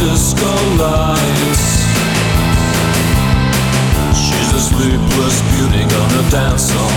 disco lights. She's a sleepless beauty gonna dance all